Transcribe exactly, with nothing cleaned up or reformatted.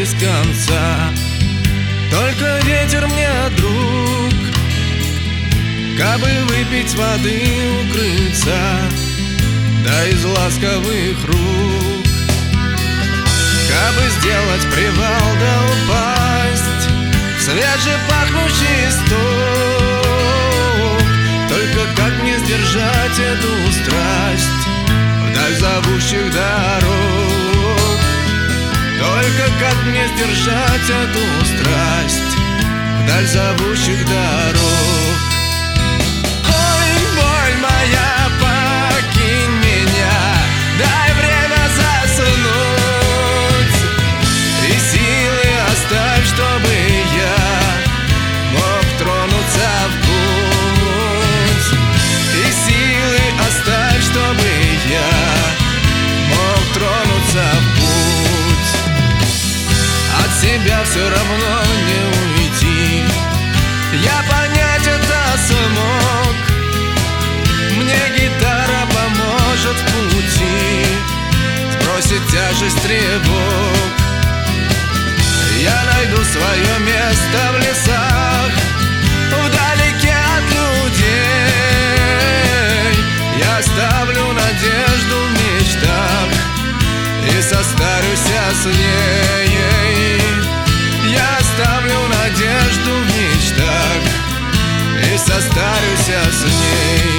без конца. Только ветер мне друг, кабы выпить воды у крыльца, да из ласковых рук, кабы сделать привал да упасть в свежепахнущий сток. Только как мне сдержать эту страсть вдаль зовущих дорог? Только как мне сдержать эту страсть вдаль зовущих дорог? Ой, боль моя, покинь меня, дай время заснуть, и силы оставь, чтобы я мог тронуться в путь. И силы оставь, чтобы я мог тронуться в путь. От себя все равно не уйти, я понять это смог. Мне гитара поможет в пути сбросить тяжесть тревог. Я найду свое место в лесах, вдалеке от людей. Я оставлю надежду в мечтах и состарюсь с ней. Я оставлю надежду в мечтах и состарюсь с ней.